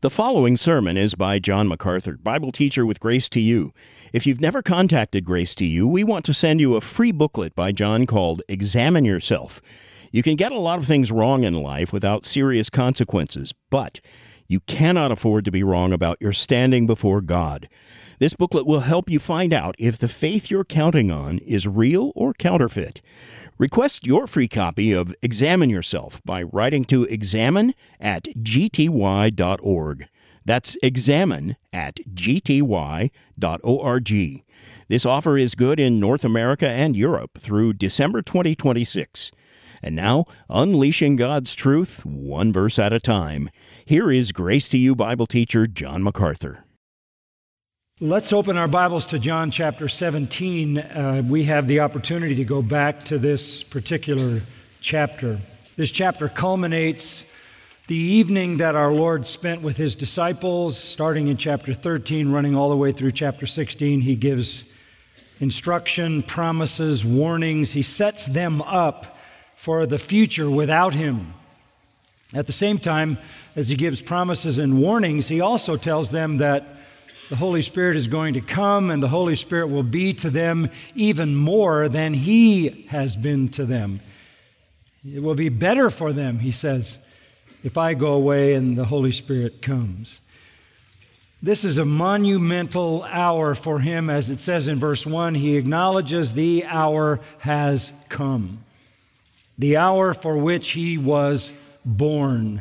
The following sermon is by John MacArthur, Bible teacher with Grace to You. If you've never contacted Grace to You, we want to send you a free booklet by John called Examine Yourself. You can get a lot of things wrong in life without serious consequences, but you cannot afford to be wrong about your standing before God. This booklet will help you find out if the faith you're counting on is real or counterfeit. Request your free copy of Examine Yourself by writing to examine@gty.org. That's examine@gty.org. This offer is good in North America and Europe through December 2026. And now, unleashing God's truth, one verse at a time. Here is Grace to You Bible teacher John MacArthur. Let's open our Bibles to John chapter 17. We have the opportunity to go back to this particular chapter. This chapter culminates the evening that our Lord spent with His disciples, starting in chapter 13, running all the way through chapter 16. He gives instruction, promises, warnings. He sets them up for the future without Him. At the same time, as He gives promises and warnings, He also tells them that the Holy Spirit is going to come, and the Holy Spirit will be to them even more than He has been to them. It will be better for them, He says, if I go away and the Holy Spirit comes. This is a monumental hour for Him. As it says in verse 1, He acknowledges the hour has come. The hour for which He was born.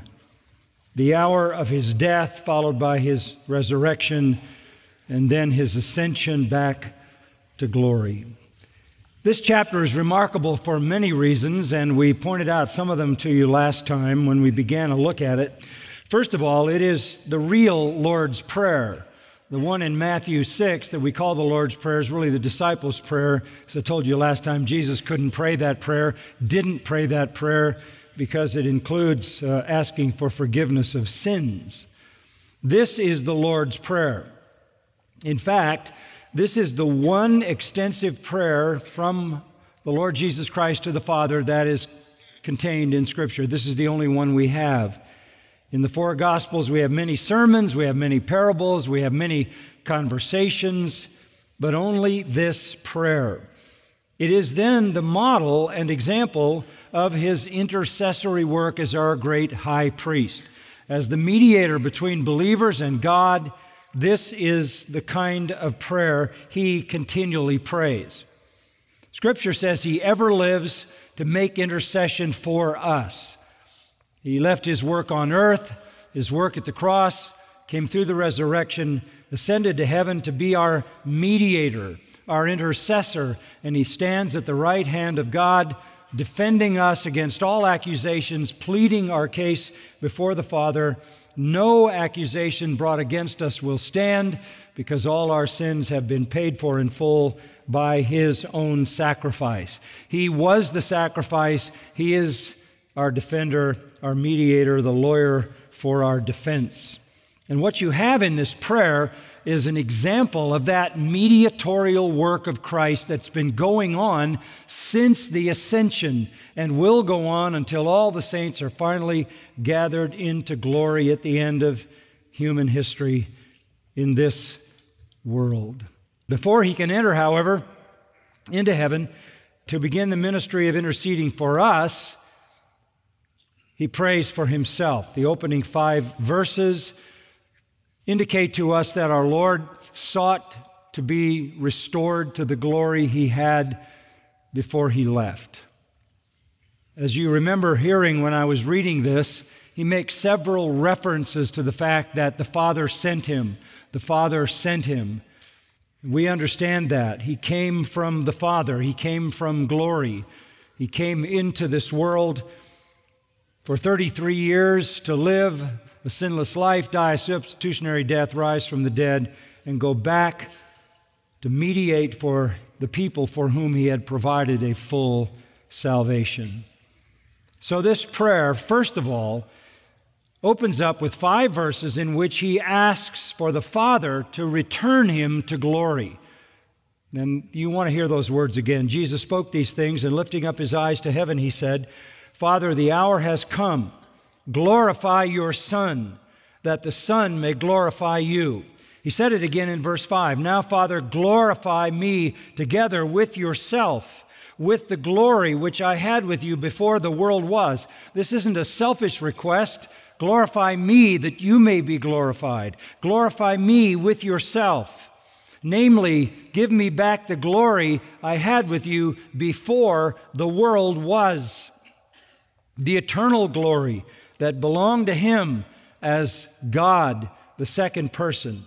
The hour of His death, followed by His resurrection, and then His ascension back to glory. This chapter is remarkable for many reasons, and we pointed out some of them to you last time when we began a look at it. First of all, it is the real Lord's Prayer. The one in Matthew 6 that we call the Lord's Prayer is really the disciples' prayer. As I told you last time, Jesus couldn't pray that prayer, didn't pray that prayer, because it includes asking for forgiveness of sins. This is the Lord's Prayer. In fact, this is the one extensive prayer from the Lord Jesus Christ to the Father that is contained in Scripture. This is the only one we have. In the four Gospels, we have many sermons, we have many parables, we have many conversations, but only this prayer. It is then the model and example of His intercessory work as our great high priest. As the mediator between believers and God, this is the kind of prayer He continually prays. Scripture says He ever lives to make intercession for us. He left His work on earth, His work at the cross, came through the resurrection, ascended to heaven to be our mediator, our intercessor, and He stands at the right hand of God, defending us against all accusations, pleading our case before the Father. No accusation brought against us will stand, because all our sins have been paid for in full by His own sacrifice. He was the sacrifice. He is our defender, our mediator, the lawyer for our defense. And what you have in this prayer is an example of that mediatorial work of Christ that's been going on since the ascension and will go on until all the saints are finally gathered into glory at the end of human history in this world. Before He can enter, however, into heaven to begin the ministry of interceding for us, He prays for Himself. The opening 5 verses indicate to us that our Lord sought to be restored to the glory He had before He left. As you remember hearing when I was reading this, He makes several references to the fact that the Father sent Him. The Father sent Him. We understand that. He came from the Father. He came from glory. He came into this world for 33 years to live a sinless life, die a substitutionary death, rise from the dead, and go back to mediate for the people for whom He had provided a full salvation. So this prayer, first of all, opens up with 5 verses in which He asks for the Father to return Him to glory. And you want to hear those words again. Jesus spoke these things, and lifting up His eyes to heaven, He said, Father, the hour has come. Glorify your Son, that the Son may glorify you. He said it again in verse 5. Now, Father, glorify me together with yourself, with the glory which I had with you before the world was. This isn't a selfish request. Glorify me that you may be glorified. Glorify me with yourself. Namely, give me back the glory I had with you before the world was. The eternal glory that belonged to him as God, the second person.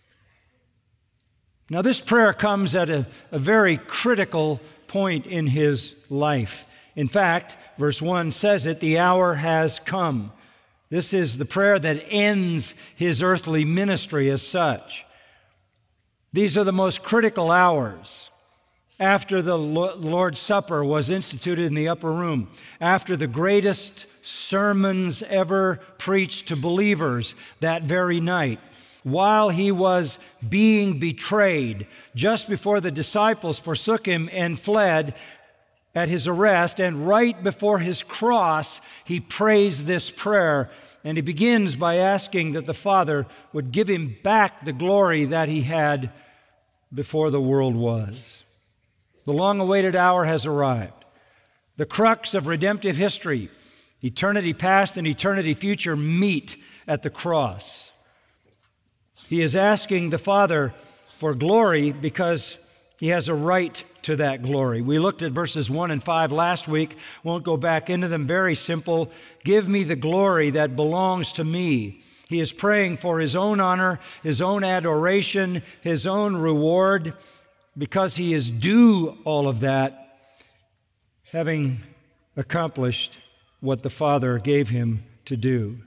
Now, this prayer comes at a very critical point in his life. In fact, verse 1 says it, the hour has come. This is the prayer that ends his earthly ministry as such. These are the most critical hours. After the Lord's Supper was instituted in the upper room, after the greatest sermons ever preached to believers that very night, while he was being betrayed, just before the disciples forsook him and fled at his arrest, and right before his cross, he prays this prayer. And he begins by asking that the Father would give him back the glory that he had before the world was. The long-awaited hour has arrived. The crux of redemptive history, eternity past and eternity future, meet at the cross. He is asking the Father for glory because he has a right to that glory. We looked at verses 1 and 5 last week. Won't go back into them. Very simple. Give me the glory that belongs to me. He is praying for his own honor, his own adoration, his own reward, because he is due all of that, having accomplished what the Father gave him to do.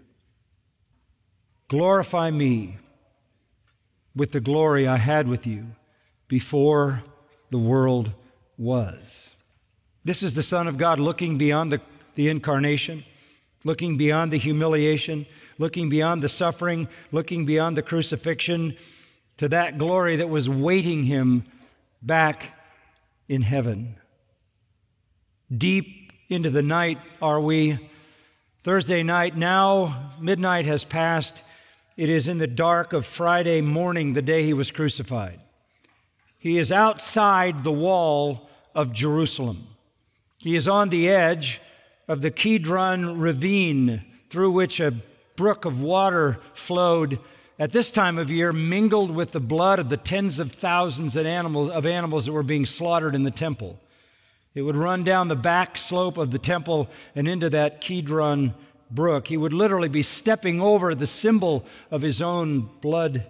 Glorify me with the glory I had with you before the world was. This is the Son of God looking beyond the incarnation, looking beyond the humiliation, looking beyond the suffering, looking beyond the crucifixion to that glory that was waiting him back in heaven. Deep into the night are we. Thursday night, now midnight has passed. It is in the dark of Friday morning, the day he was crucified. He is outside the wall of Jerusalem. He is on the edge of the Kidron ravine, through which a brook of water flowed at this time of year, mingled with the blood of the tens of thousands of animals that were being slaughtered in the temple. It would run down the back slope of the temple and into that Kidron brook. He would literally be stepping over the symbol of his own blood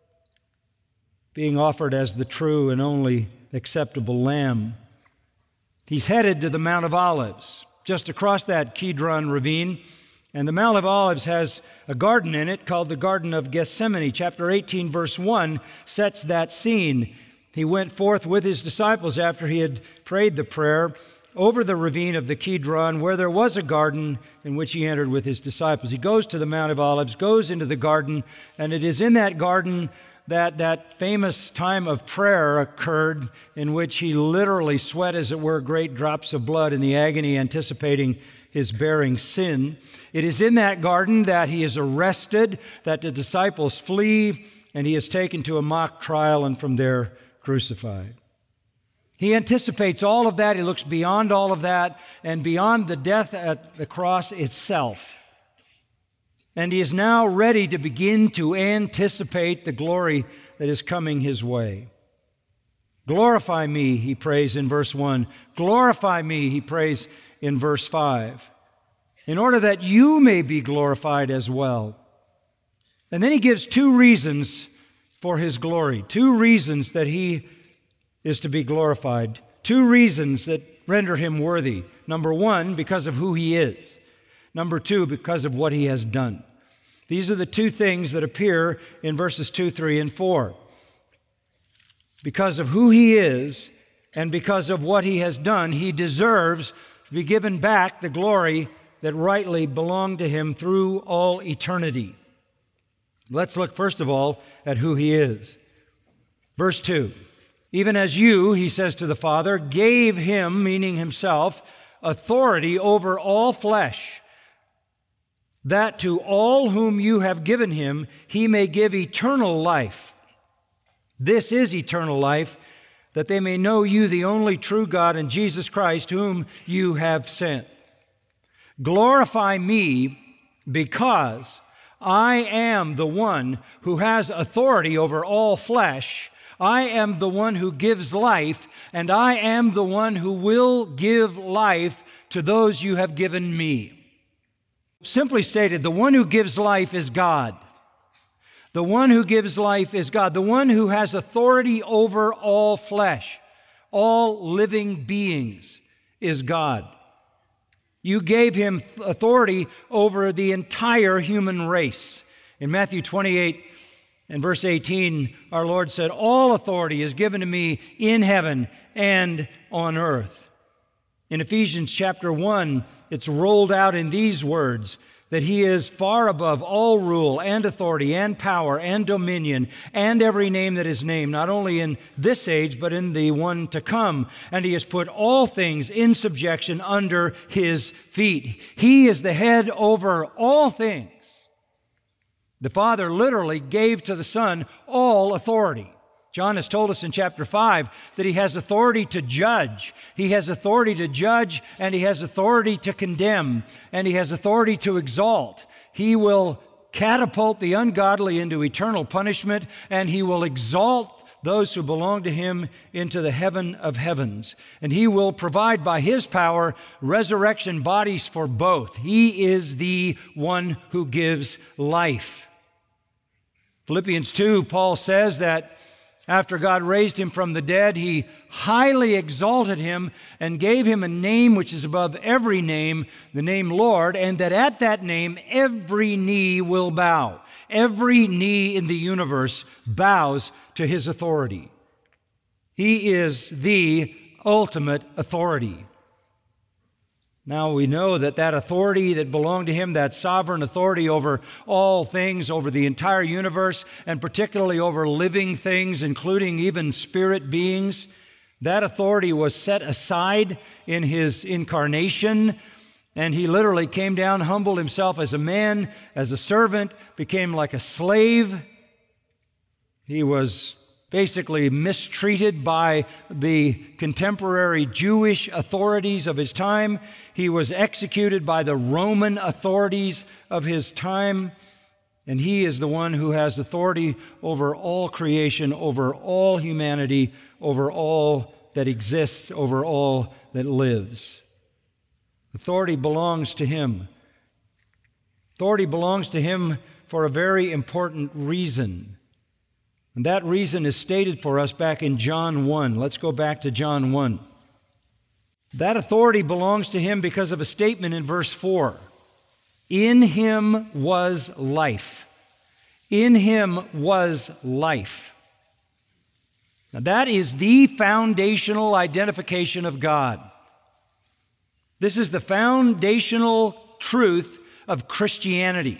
being offered as the true and only acceptable lamb. He's headed to the Mount of Olives, just across that Kidron ravine. And the Mount of Olives has a garden in it called the Garden of Gethsemane. Chapter 18, verse 1 sets that scene. He went forth with his disciples after he had prayed the prayer over the ravine of the Kidron, where there was a garden in which he entered with his disciples. He goes to the Mount of Olives, goes into the garden, and it is in that garden that famous time of prayer occurred, in which he literally sweat, as it were, great drops of blood in the agony, anticipating his bearing sin. It is in that garden that he is arrested, that the disciples flee, and he is taken to a mock trial and from there crucified. He anticipates all of that. He looks beyond all of that and beyond the death at the cross itself. And he is now ready to begin to anticipate the glory that is coming his way. Glorify me, he prays in verse 1. Glorify me, he prays in verse 5, in order that you may be glorified as well. And then he gives two reasons for his glory, two reasons that he is to be glorified, two reasons that render him worthy. Number one, because of who he is. Number two, because of what he has done. These are the two things that appear in verses 2, 3, and 4. Because of who he is and because of what he has done, he deserves to be given back the glory that rightly belonged to him through all eternity. Let's look first of all at who he is. Verse 2. Even as you, he says to the Father, gave him, meaning himself, authority over all flesh. that to all whom you have given him, he may give eternal life. This is eternal life, that they may know you, the only true God, and Jesus Christ, whom you have sent. Glorify me, because I am the one who has authority over all flesh. I am the one who gives life, and I am the one who will give life to those you have given me. Simply stated, the one who gives life is God. The one who gives life is God. The one who has authority over all flesh, all living beings, is God. You gave him authority over the entire human race. In Matthew 28 and verse 18, our Lord said, all authority is given to me in heaven and on earth. In Ephesians chapter 1, it's rolled out in these words, that he is far above all rule and authority and power and dominion and every name that is named, not only in this age, but in the one to come. And he has put all things in subjection under his feet. He is the head over all things. The Father literally gave to the Son all authority. John has told us in chapter 5 that he has authority to judge. He has authority to judge, and he has authority to condemn, and he has authority to exalt. He will catapult the ungodly into eternal punishment, and he will exalt those who belong to him into the heaven of heavens. And he will provide by his power resurrection bodies for both. He is the one who gives life. Philippians 2, Paul says that after God raised him from the dead, he highly exalted him and gave him a name which is above every name, the name Lord, and that at that name every knee will bow. Every knee in the universe bows to his authority. He is the ultimate authority. Now we know that that authority that belonged to him, that sovereign authority over all things, over the entire universe, and particularly over living things, including even spirit beings, that authority was set aside in his incarnation, and he literally came down, humbled himself as a man, as a servant, became like a slave. He was basically mistreated by the contemporary Jewish authorities of his time. He was executed by the Roman authorities of his time. And he is the one who has authority over all creation, over all humanity, over all that exists, over all that lives. Authority belongs to him. Authority belongs to him for a very important reason. And that reason is stated for us back in John 1. Let's go back to John 1. That authority belongs to him because of a statement in verse 4. In him was life. In him was life. Now that is the foundational identification of God. This is the foundational truth of Christianity.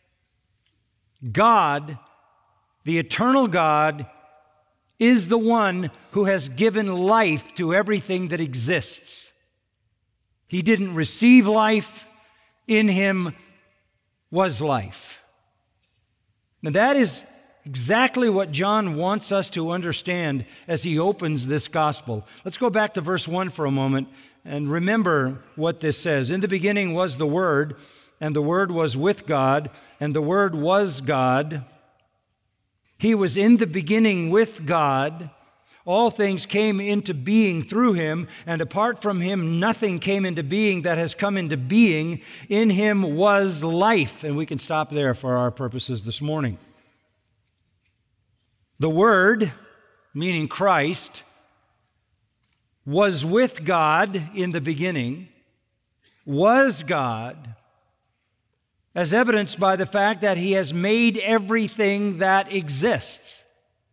God, the eternal God, is the one who has given life to everything that exists. He didn't receive life. In him was life. Now that is exactly what John wants us to understand as he opens this gospel. Let's go back to verse 1 for a moment and remember what this says. In the beginning was the Word, and the Word was with God, and the Word was God. He was in the beginning with God. All things came into being through him, and apart from him, nothing came into being that has come into being. In him was life. And we can stop there for our purposes this morning. The Word, meaning Christ, was with God in the beginning, was God, as evidenced by the fact that he has made everything that exists.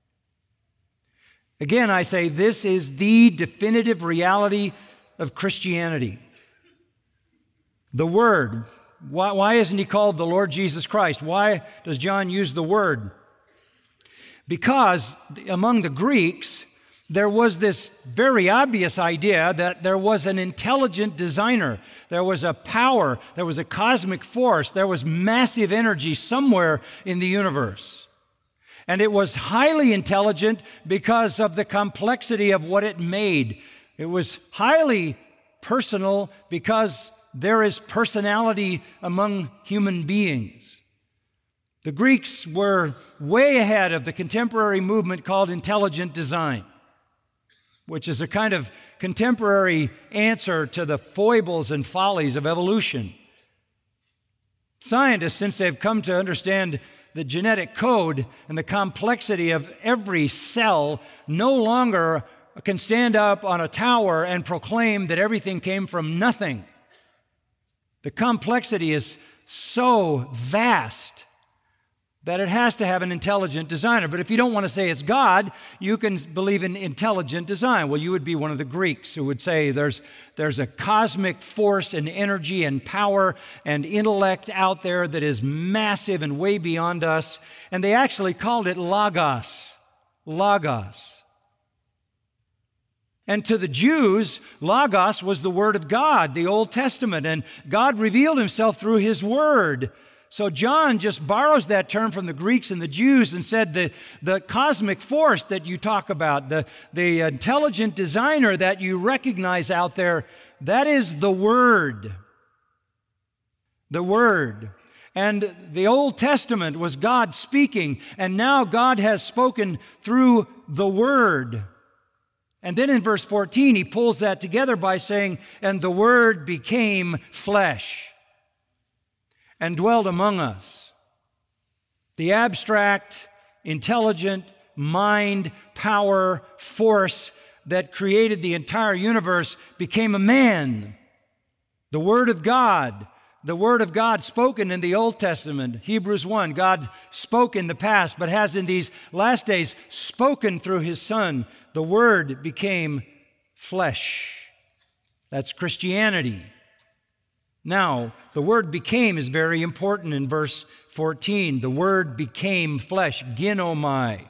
Again, I say this is the definitive reality of Christianity. The Word. Why isn't he called the Lord Jesus Christ? Why does John use the Word? Because among the Greeks, there was this very obvious idea that there was an intelligent designer. There was a power, there was a cosmic force, there was massive energy somewhere in the universe. And it was highly intelligent because of the complexity of what it made. It was highly personal because there is personality among human beings. The Greeks were way ahead of the contemporary movement called intelligent design, which is a kind of contemporary answer to the foibles and follies of evolution. Scientists, since they've come to understand the genetic code and the complexity of every cell, no longer can stand up on a tower and proclaim that everything came from nothing. The complexity is so vast that it has to have an intelligent designer. But if you don't want to say it's God, you can believe in intelligent design. Well, you would be one of the Greeks who would say there's a cosmic force and energy and power and intellect out there that is massive and way beyond us. And they actually called it Logos. Logos. And to the Jews, Logos was the Word of God, the Old Testament, and God revealed Himself through His Word. So John just borrows that term from the Greeks and the Jews and said the cosmic force that you talk about, the intelligent designer that you recognize out there, that is the Word. The Word. And the Old Testament was God speaking, and now God has spoken through the Word. And then in verse 14, he pulls that together by saying, and the Word became flesh and dwelt among us. The abstract, intelligent mind, power, force that created the entire universe became a man. The Word of God spoken in the Old Testament, Hebrews 1, God spoke in the past, but has in these last days spoken through His Son. The Word became flesh. That's Christianity. Now, the word became is very important in verse 14. The Word became flesh, ginomai.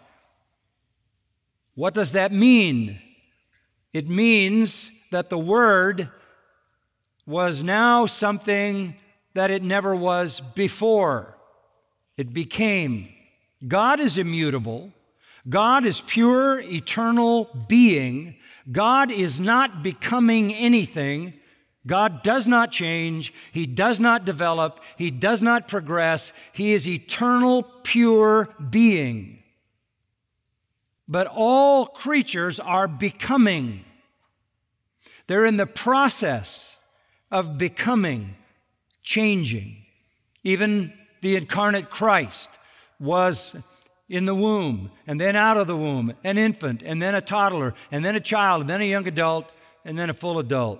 What does that mean? It means that the Word was now something that it never was before. It became. God is immutable. God is pure, eternal being. God is not becoming anything. God does not change. He does not develop. He does not progress. He is eternal, pure being. But all creatures are becoming. They're in the process of becoming, changing. Even the incarnate Christ was in the womb, and then out of the womb, an infant, and then a toddler, and then a child, and then a young adult, and then a full adult.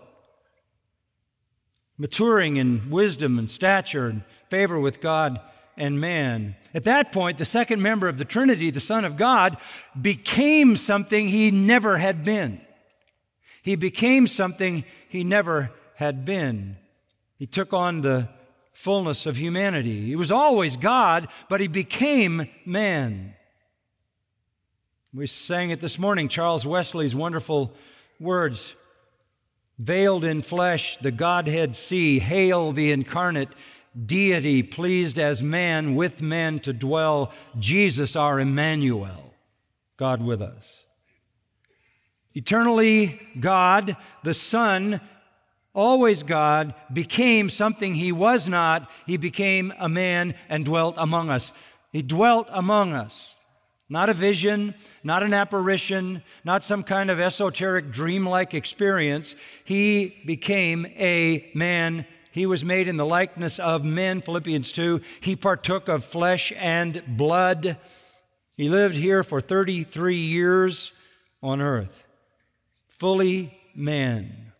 Maturing in wisdom and stature and favor with God and man. At that point, the second member of the Trinity, the Son of God, became something He never had been. He became something He never had been. He took on the fullness of humanity. He was always God, but He became man. We sang it this morning, Charles Wesley's wonderful words. Veiled in flesh, the Godhead see. Hail the incarnate deity, pleased as man with men to dwell. Jesus our Emmanuel, God with us. Eternally God, the Son, always God, became something He was not. He became a man and dwelt among us. He dwelt among us. Not a vision, not an apparition, not some kind of esoteric dreamlike experience. He became a man. He was made in the likeness of men, Philippians 2. He partook of flesh and blood. He lived here for 33 years on earth. Fully man.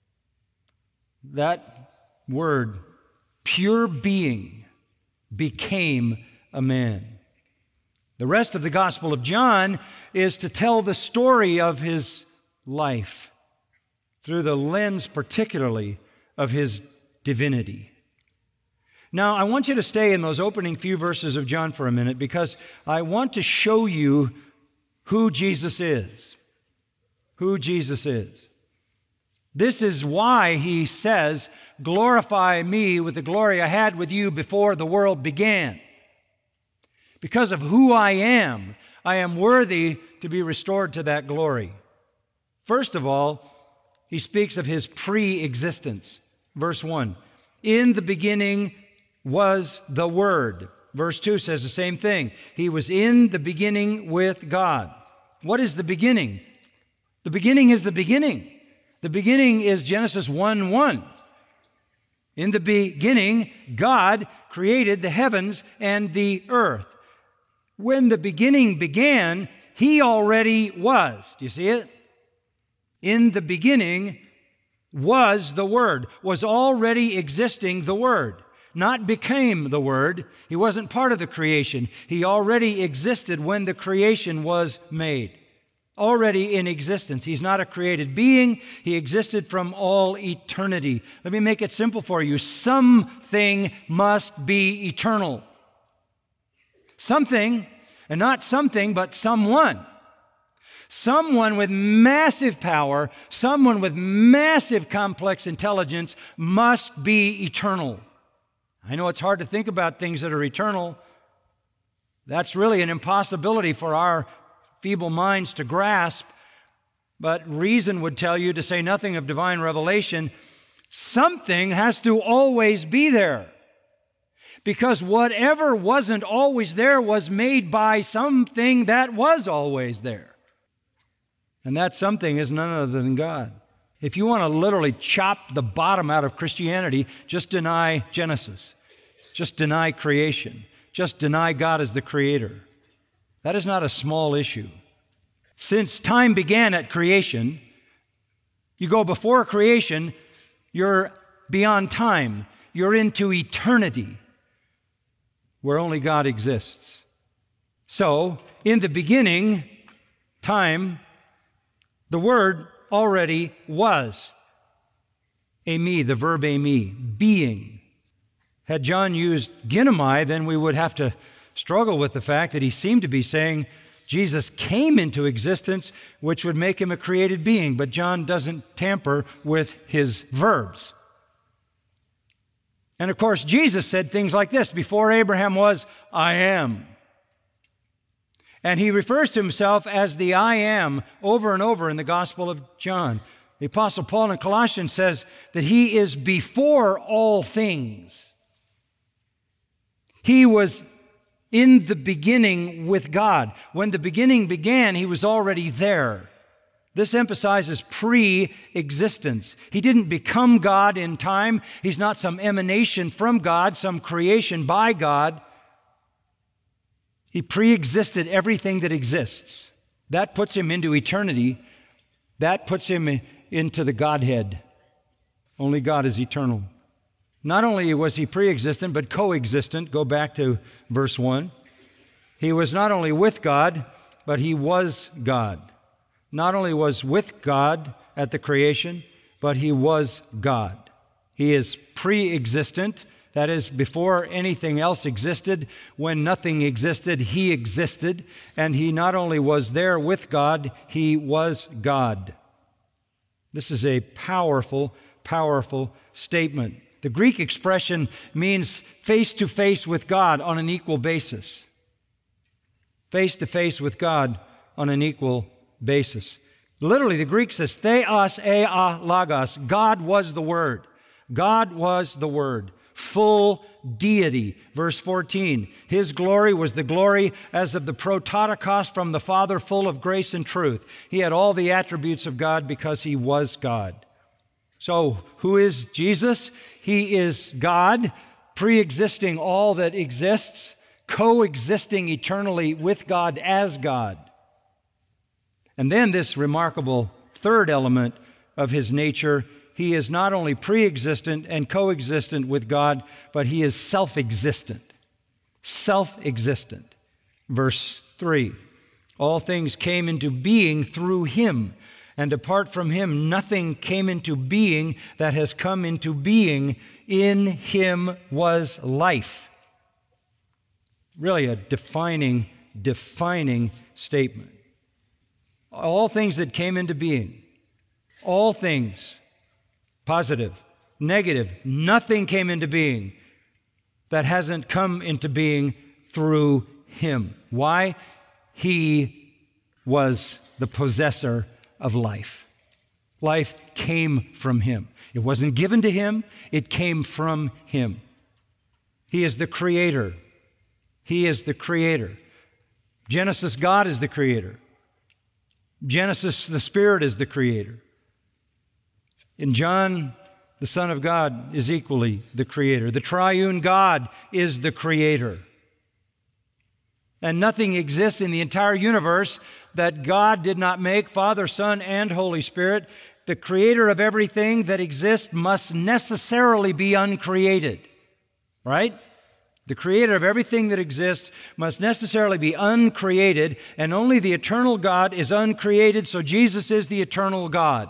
That word, pure being, became a man. The rest of the Gospel of John is to tell the story of His life through the lens particularly of His divinity. Now, I want you to stay in those opening few verses of John for a minute because I want to show you who Jesus is. who Jesus is. This is why he says, glorify me with the glory I had with you before the world began. Because of who I am worthy to be restored to that glory. First of all, he speaks of his pre-existence. Verse 1, in the beginning was the Word. Verse 2 says the same thing. He was in the beginning with God. What is the beginning? The beginning is the beginning. The beginning is Genesis 1:1. In the beginning, God created the heavens and the earth. When the beginning began, he already was. Do you see it? In the beginning was the Word, was already existing the Word, not became the Word. He wasn't part of the creation. He already existed when the creation was made. Already in existence. He's not a created being. He existed from all eternity. Let me make it simple for you. Something must be eternal. Something, and not something, but someone. Someone with massive power, someone with massive complex intelligence must be eternal. I know it's hard to think about things that are eternal. That's really an impossibility for our feeble minds to grasp, but reason would tell you, to say nothing of divine revelation, something has to always be there. Because whatever wasn't always there was made by something that was always there. And that something is none other than God. If you want to literally chop the bottom out of Christianity, just deny Genesis. Just deny creation. Just deny God as the creator. That is not a small issue. Since time began at creation, you go before creation, you're beyond time. You're into eternity, where only God exists. So, in the beginning, time, the Word already was. Eimi, the verb eimi, being. Had John used ginomai, then we would have to struggle with the fact that he seemed to be saying Jesus came into existence, which would make him a created being. But John doesn't tamper with his verbs. And of course, Jesus said things like this: before Abraham was, I am. And he refers to himself as the I am over and over in the Gospel of John. The Apostle Paul in Colossians says that he is before all things. He was in the beginning with God. When the beginning began, he was already there. This emphasizes pre-existence. He didn't become God in time. He's not some emanation from God, some creation by God. He pre-existed everything that exists. That puts him into eternity. That puts him into the Godhead. Only God is eternal. Not only was he pre-existent, but co-existent. Go back to verse 1. He was not only with God, but he was God. Not only was with God at the creation, but he was God. He is pre-existent. That is, before anything else existed, when nothing existed, he existed. And he not only was there with God, he was God. This is a powerful, powerful statement. The Greek expression means face to face with God on an equal basis. Face to face with God on an equal basis. Literally, the Greek says, theos ea logos. God was the Word. God was the Word. Full deity. Verse 14, his glory was the glory as of the prototokos from the Father, full of grace and truth. He had all the attributes of God because he was God. So, who is Jesus? He is God, pre-existing all that exists, coexisting eternally with God as God. And then this remarkable third element of his nature, he is not only pre-existent and coexistent with God, but he is self-existent. Self-existent. Verse 3, all things came into being through him, and apart from him, nothing came into being that has come into being. In him was life. Really a defining statement. all things that came into being, all things, positive, negative, nothing came into being that hasn't come into being through him. Why? He was the possessor of life. Life came from him. It wasn't given to him, it came from him. He is the creator. He is the creator. Genesis, God is the creator. Genesis, the Spirit is the creator. In John, the Son of God is equally the creator. The triune God is the creator. And nothing exists in the entire universe that God did not make, Father, Son, and Holy Spirit. The creator of everything that exists must necessarily be uncreated, right? The creator of everything that exists must necessarily be uncreated, and only the eternal God is uncreated, so Jesus is the eternal God.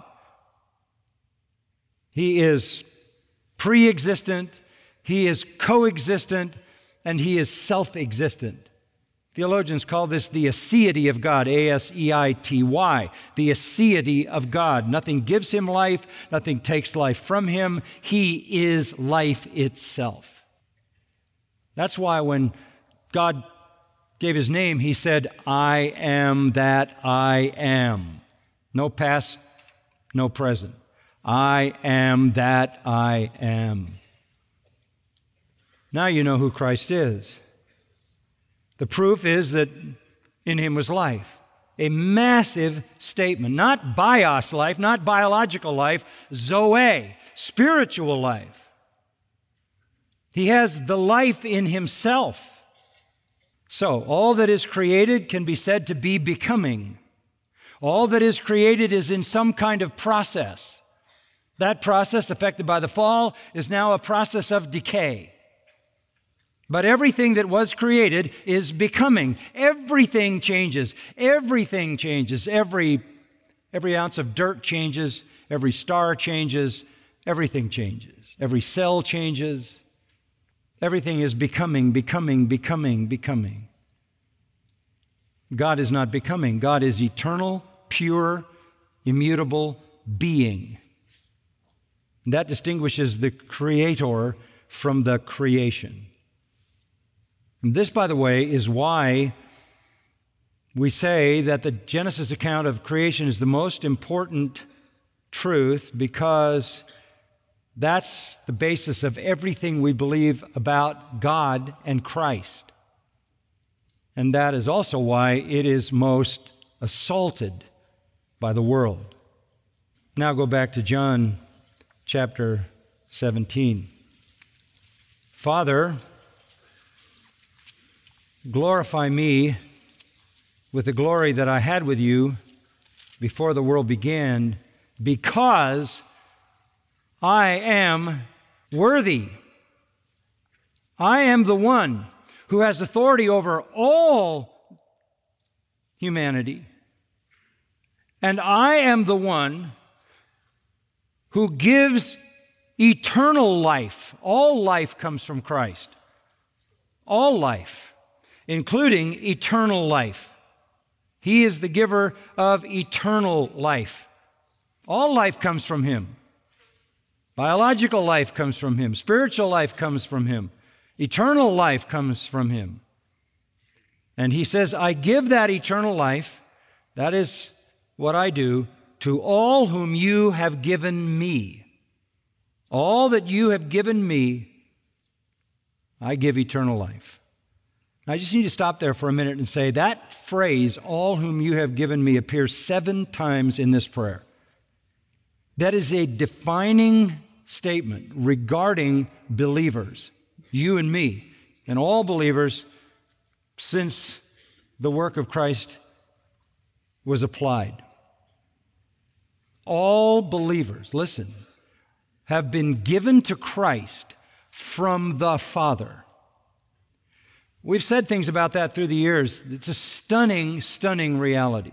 He is pre-existent, he is coexistent, and he is self-existent. Theologians call this the aseity of God, A-S-E-I-T-Y, the aseity of God. Nothing gives him life, nothing takes life from him. He is life itself. That's why when God gave his name, he said, I am that I am. No past, no present. I am that I am. Now you know who Christ is. The proof is that in him was life. A massive statement. Not bios life, not biological life, zoe, spiritual life. He has the life in himself. So, all that is created can be said to be becoming. All that is created is in some kind of process. That process, affected by the fall, is now a process of decay. But everything that was created is becoming. Everything changes. Everything changes. Every ounce of dirt changes. Every star changes. Everything changes. Every cell changes. Everything is becoming. God is not becoming. God is eternal, pure, immutable being. And that distinguishes the creator from the creation. And this, by the way, is why we say that the Genesis account of creation is the most important truth, because that's the basis of everything we believe about God and Christ. And that is also why it is most assaulted by the world. Now go back to John chapter 17. Father, glorify me with the glory that I had with you before the world began, because I am worthy. I am the one who has authority over all humanity. And I am the one who gives eternal life. All life comes from Christ. All life, including eternal life. He is the giver of eternal life. All life comes from him. Biological life comes from him. Spiritual life comes from him. Eternal life comes from him. And he says, I give that eternal life, that is what I do, to all whom you have given me. All that you have given me, I give eternal life. I just need to stop there for a minute and say that phrase, all whom you have given me, appears 7 times in this prayer. That is a defining statement regarding believers, you and me, and all believers since the work of Christ was applied. All believers, listen, have been given to Christ from the Father. We've said things about that through the years. It's a stunning, stunning reality.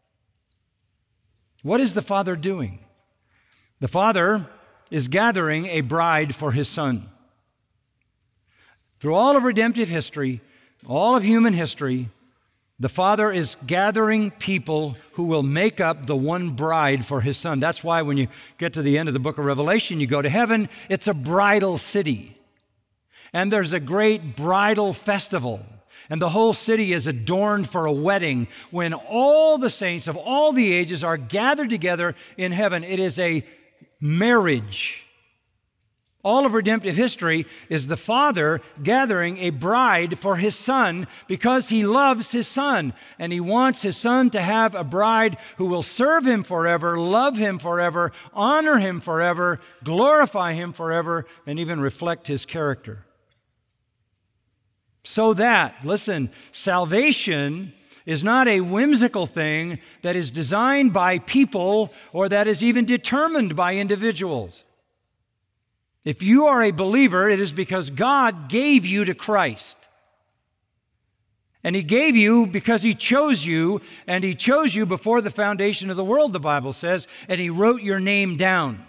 What is the Father doing? The Father is gathering a bride for his Son. Through all of redemptive history, all of human history, The Father is gathering people who will make up the one bride for His Son. That's why when you get to the end of the book of Revelation, you go to heaven, it's a bridal city. And there's a great bridal festival. And the whole city is adorned for a wedding when all the saints of all the ages are gathered together in heaven. It is a marriage. All of redemptive history is the Father gathering a bride for His Son because He loves His Son. And He wants His Son to have a bride who will serve Him forever, love Him forever, honor Him forever, glorify Him forever, and even reflect His character. So that, listen, salvation is not a whimsical thing that is designed by people or that is even determined by individuals. If you are a believer, it is because God gave you to Christ. And He gave you because He chose you, and He chose you before the foundation of the world, the Bible says, and He wrote your name down.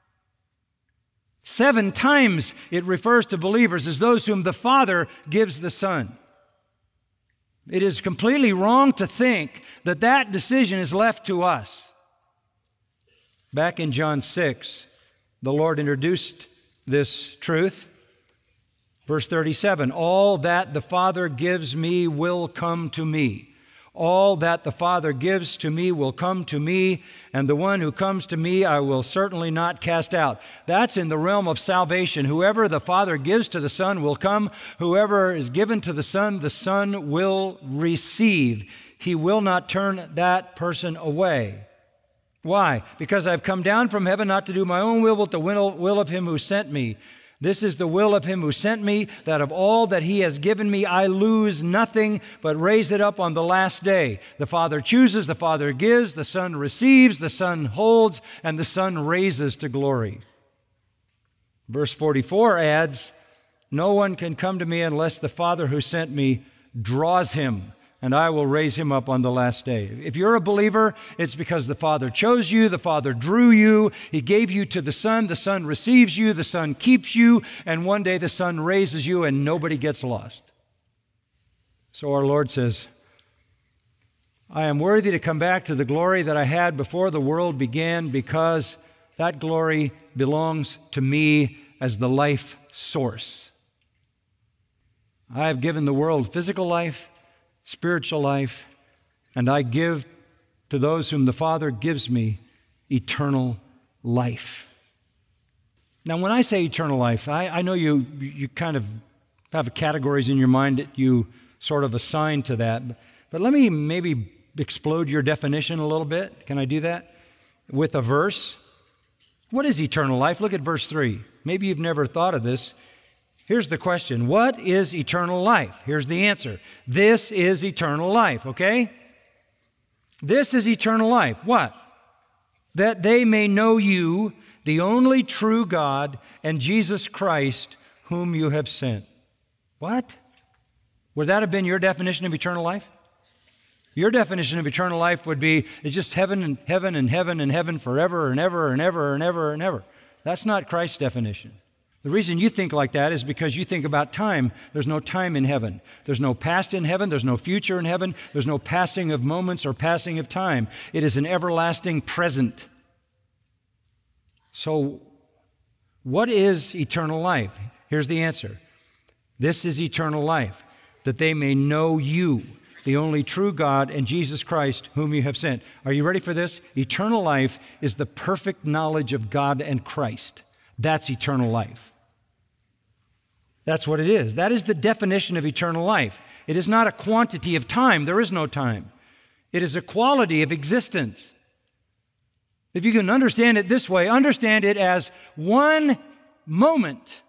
7 times it refers to believers as those whom the Father gives the Son. It is completely wrong to think that that decision is left to us. Back in John 6, the Lord introduced this truth. Verse 37, all that the Father gives me will come to me. All that the Father gives to me will come to me, and the one who comes to me I will certainly not cast out. That's in the realm of salvation. Whoever the Father gives to the Son will come. Whoever is given to the Son will receive. He will not turn that person away. Why? Because I've come down from heaven not to do my own will, but the will of Him who sent me. This is the will of Him who sent me, that of all that He has given me, I lose nothing, but raise it up on the last day. The Father chooses, the Father gives, the Son receives, the Son holds, and the Son raises to glory. Verse 44 adds, no one can come to me unless the Father who sent me draws him, and I will raise him up on the last day. If you're a believer, it's because the Father chose you, the Father drew you, He gave you to the Son receives you, the Son keeps you, and one day the Son raises you and nobody gets lost. So our Lord says, I am worthy to come back to the glory that I had before the world began because that glory belongs to me as the life source. I have given the world physical life, spiritual life, and I give to those whom the Father gives me eternal life. Now, when I say eternal life, I know you kind of have categories in your mind that you sort of assign to that, but let me maybe explode your definition a little bit. Can I do that? With a verse. What is eternal life? Look at verse 3. Maybe you've never thought of this. Here's the question. What is eternal life? Here's the answer. This is eternal life, okay? This is eternal life. What? That they may know you, the only true God, and Jesus Christ, whom you have sent. What? Would that have been your definition of eternal life? Your definition of eternal life would be, it's just heaven and heaven and heaven and heaven forever and ever and ever and ever and ever. That's not Christ's definition. The reason you think like that is because you think about time. There's no time in heaven. There's no past in heaven. There's no future in heaven. There's no passing of moments or passing of time. It is an everlasting present. So, what is eternal life? Here's the answer. This is eternal life, that they may know you, the only true God, and Jesus Christ, whom you have sent. Are you ready for this? Eternal life is the perfect knowledge of God and Christ. That's eternal life. That's what it is. That is the definition of eternal life. It is not a quantity of time. There is no time. It is a quality of existence. If you can understand it this way, understand it as one moment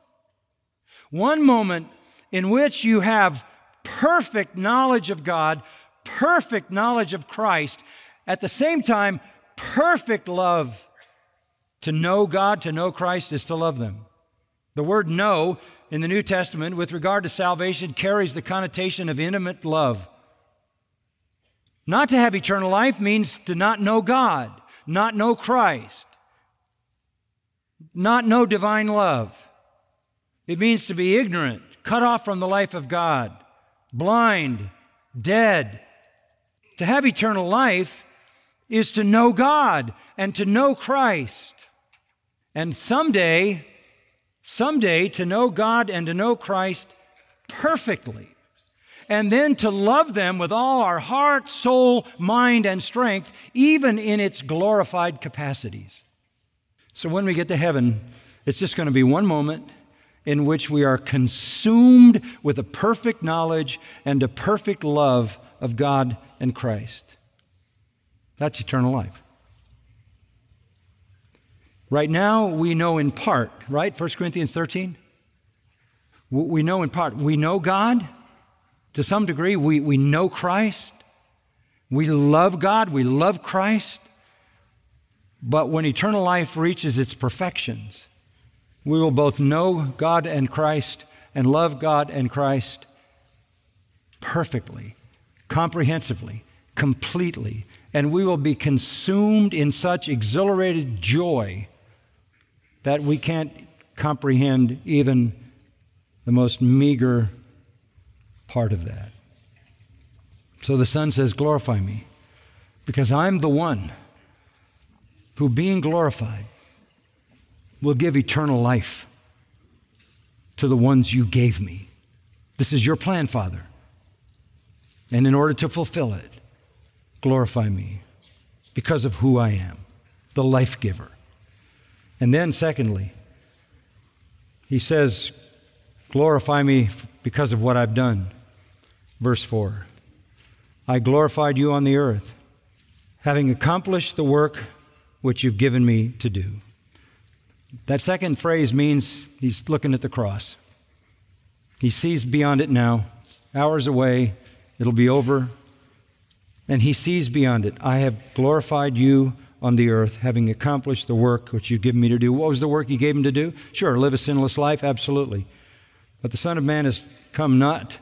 in which you have perfect knowledge of God, perfect knowledge of Christ, at the same time, perfect love. To know God, to know Christ, is to love them. The word know in the New Testament with regard to salvation carries the connotation of intimate love. Not to have eternal life means to not know God, not know Christ, not know divine love. It means to be ignorant, cut off from the life of God, blind, dead, To have eternal life is to know God and to know Christ. And someday to know God and to know Christ perfectly. And then to love them with all our heart, soul, mind, and strength, even in its glorified capacities. So when we get to heaven, it's just going to be one moment in which we are consumed with a perfect knowledge and a perfect love of God and Christ. That's eternal life. Right now, we know in part, right? 1 Corinthians 13. We know in part. We know God. To some degree, we know Christ. We love God. We love Christ. But when eternal life reaches its perfections, we will both know God and Christ and love God and Christ perfectly, comprehensively, completely. And we will be consumed in such exhilarated joy that we can't comprehend even the most meager part of that. So the Son says, glorify me, because I'm the one who, being glorified, will give eternal life to the ones you gave me. This is your plan, Father. And in order to fulfill it, glorify me because of who I am, the life giver. And then secondly, he says, glorify me because of what I've done. Verse 4, I glorified you on the earth, having accomplished the work which you've given me to do. That second phrase means he's looking at the cross. He sees beyond it now. It's hours away. It'll be over. And he sees beyond it. I have glorified you on the earth, having accomplished the work which you've given me to do. What was the work you gave him to do? Sure, live a sinless life, absolutely. But the Son of Man has come not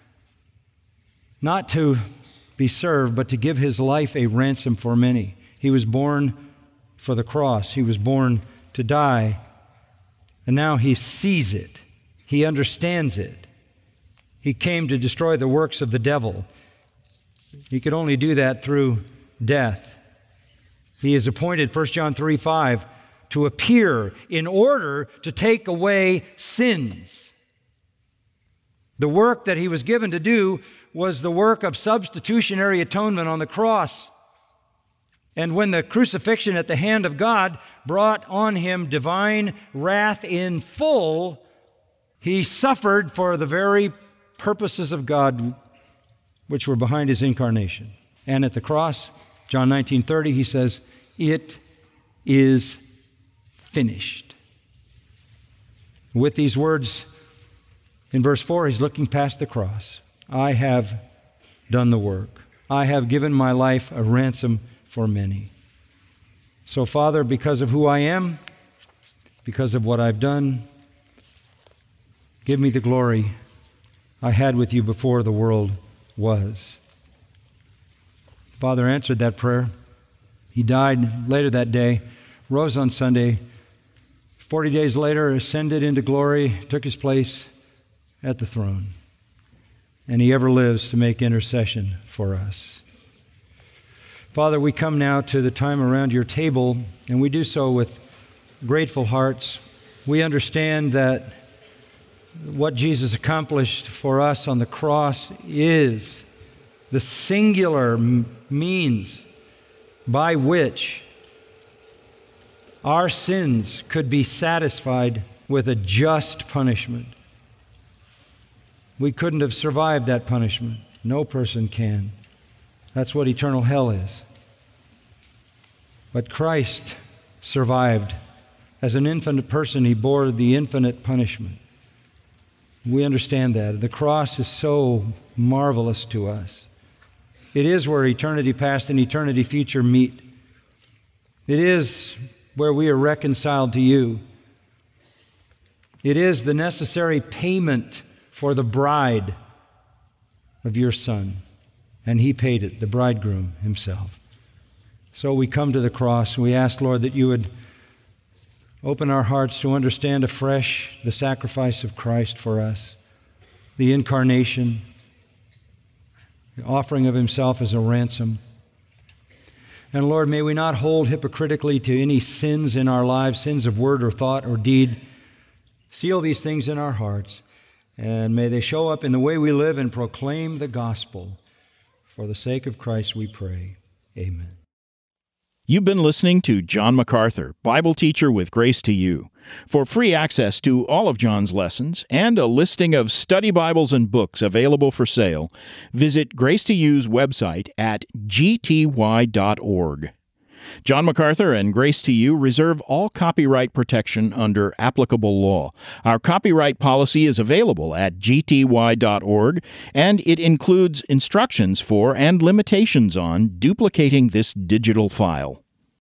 to be served, but to give his life a ransom for many. He was born for the cross. He was born to die. And now he sees it. He understands it. He came to destroy the works of the devil. He could only do that through death. He is appointed, 1 John 3:5, to appear in order to take away sins. The work that he was given to do was the work of substitutionary atonement on the cross. And when the crucifixion at the hand of God brought on him divine wrath in full, he suffered for the very purposes of God which were behind his incarnation. And at the cross, John 19:30, he says, it is finished. With these words in verse 4, he's looking past the cross. I have done the work. I have given my life a ransom for many. So, Father, because of who I am, because of what I've done, give me the glory I had with you before the world was. Father answered that prayer. He died later that day, rose on Sunday, 40 days later ascended into glory, took his place at the throne. And he ever lives to make intercession for us. Father, we come now to the time around your table, and we do so with grateful hearts. We understand that what Jesus accomplished for us on the cross is the singular means by which our sins could be satisfied with a just punishment. We couldn't have survived that punishment. No person can. That's what eternal hell is. But Christ survived. As an infinite person, he bore the infinite punishment. We understand that. The cross is so marvelous to us. It is where eternity past and eternity future meet. It is where we are reconciled to you. It is the necessary payment for the bride of your Son. And he paid it, the bridegroom himself. So we come to the cross and we ask, Lord, that you would open our hearts to understand afresh the sacrifice of Christ for us, the incarnation, the offering of himself as a ransom. And Lord, may we not hold hypocritically to any sins in our lives, sins of word or thought or deed. Seal these things in our hearts, and may they show up in the way we live and proclaim the gospel. For the sake of Christ we pray. Amen. You've been listening to John MacArthur, Bible teacher with Grace to You. For free access to all of John's lessons and a listing of study Bibles and books available for sale, visit Grace to You's website at gty.org. John MacArthur and Grace to You reserve all copyright protection under applicable law. Our copyright policy is available at gty.org, and it includes instructions for and limitations on duplicating this digital file.